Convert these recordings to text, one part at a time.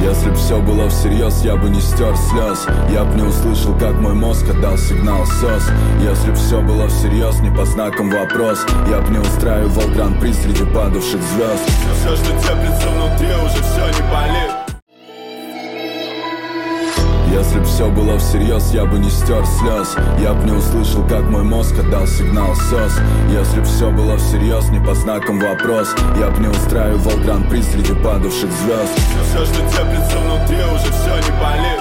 Если б все было всерьез, я бы не стер слез. Я б не услышал, как мой мозг отдал сигнал СОС. Если б все было всерьез, не по знакам вопрос, я б не устраивал гран-при среди падавших звезд. Но все, что теплится внутри, уже все не болит. Если б все было всерьез, я бы не стер слез. Я б не услышал, как мой мозг отдал сигнал СОС. Если б все было всерьез, не по знакам вопрос, я б не устраивал гран-при среди падавших звезд. Но все, что теплится внутри, уже все не болит.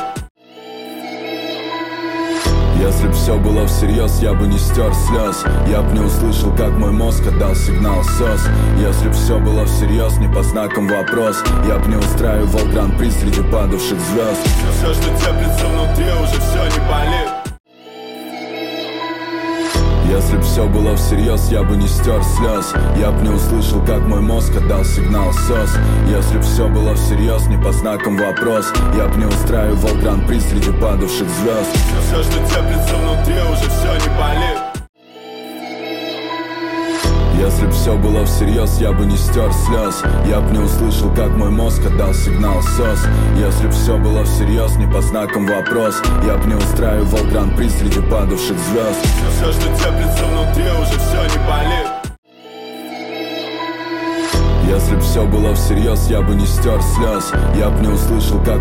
Если б все было всерьез, я бы не стер слез. Я б не услышал, как мой мозг отдал сигнал СОС. Если б все было всерьез, не по знакам вопрос, я б не устраивал гран-при среди падавших звезд. Но все, что теплится внутри, уже все не болит. Если б все было всерьез, я бы не стер слез. Я б не услышал, как мой мозг отдал сигнал СОС. Если б все было всерьез, не по знакам вопрос, я б не устраивал гран-при среди падавших звезд. Но все, что теплится внутри, уже все не болит. Если б все было всерьез, я бы не стер слез. Я б не услышал, как мой мозг отдал сигнал СОС. Если б все было всерьез, не по знакам вопрос, я б не устраивал гран-при среди падавших звезд. Но все, что теплится внутри, уже все не болит. Если б все было всерьез, я бы не стер слез. Я б не услышал, как